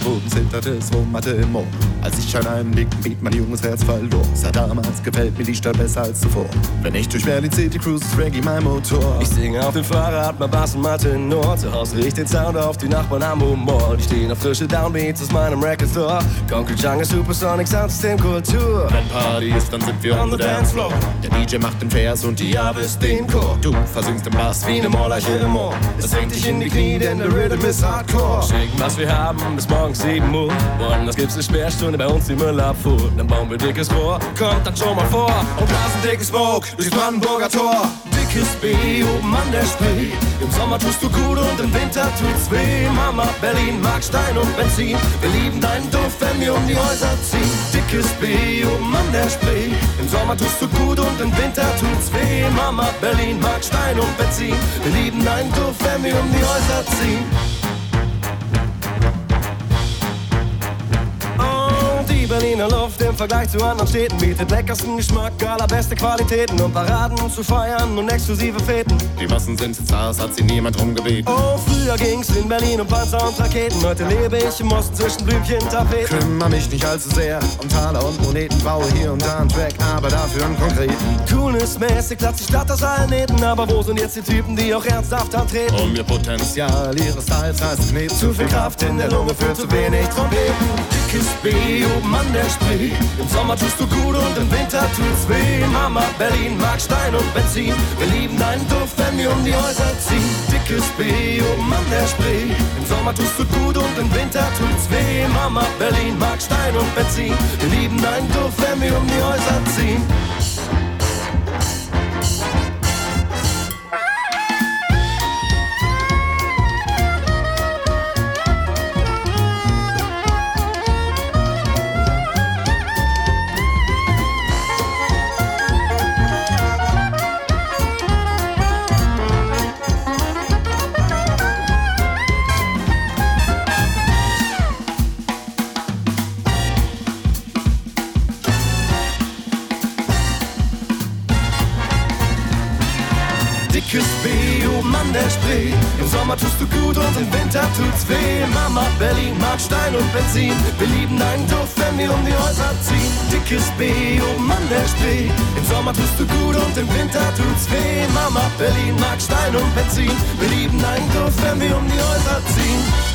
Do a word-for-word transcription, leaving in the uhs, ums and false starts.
Boden zitterte, es wummerte im Moor. Als ich an einen dicken Beat mein junges Herz verlor. Seit damals gefällt mir die Stadt besser als zuvor. Wenn ich durch Berlin City cruise, ist Reggae mein Motor. Ich singe auf dem Fahrrad, mal Bass und mal Tenor. Zu Hause richt den Sound auf die Nachbarn am Humor. Die stehen auf frische Downbeats aus meinem Record Store. Concrete Jungle, Supersonic, Soundsystem, Kultur. Wenn Party ist, dann sind wir on the dance floor. Der D J macht den Vers und die Avis den Chor. Du versingst im Bass wie eine Moorleiche im Moor. Es zwingt dich in die Knie, denn der Rhythm ist Hardcore. Schicken, was wir haben, bis morgens sieben Uhr. Woanders gibt's eine Sperrstunde, bei uns die Müllabfuhr. Dann bauen wir dickes Rohr, kommt dann schon mal vor. Und blasen dicken Smoke durchs Brandenburger Tor. Dickes B oben an der Spree. Im Sommer tust du gut und im Winter tut's weh. Mama, Berlin mag Stein und Benzin. Wir lieben deinen Duft, wenn wir um die Häuser ziehen. Dickes B oben an der Spree. Im Sommer tust du gut und im Winter tut's weh. Mama, Berlin mag Stein und Benzin. Wir lieben deinen Duft, wenn wir um die Häuser ziehen. Berliner Luft im Vergleich zu anderen Städten bietet leckersten Geschmack, allerbeste Qualitäten und Paraden zu feiern und exklusive Feten. Die Massen sind Stars, hat sie niemand drum gebeten. Oh, früher ging's in Berlin um Panzer und Raketen. Heute lebe ich im Osten zwischen Blümchen, Tapeten. Kümmere mich nicht allzu sehr um Taler und Moneten. Baue hier und da einen Track, aber dafür einen konkreten. Coolness-mäßig platzt die Stadt aus allen Nähten. Aber wo sind jetzt die Typen, die auch ernsthaft antreten? Um ihr Potenzial ihres Styles heißt es kneten. Zu viel Kraft in der Lunge für zu wenig Trompeten. Dickes B oben an der Spree. Im Sommer tust du gut und im Winter tut's weh. Mama, Berlin mag Stein und Benzin. Wir lieben deinen Duft, wenn wir um die Häuser ziehen. Dickes B oben an der Spree. Im Sommer tust du gut und im Winter tut's weh. Mama, Berlin mag Stein und Benzin. Wir lieben deinen Duft, wenn wir um die Häuser ziehen. Dickes B oben an der Spree. Im Sommer tust du gut und im Winter tut's weh. Mama, Berlin mag Stein und Benzin. Wir lieben deinen Duft, wenn wir um die Häuser ziehen. Dickes B oben an der Spree. Im Sommer tust du gut und im Winter tut's weh. Mama, Berlin mag Stein und Benzin. Wir lieben deinen Duft, wenn wir um die Häuser ziehen.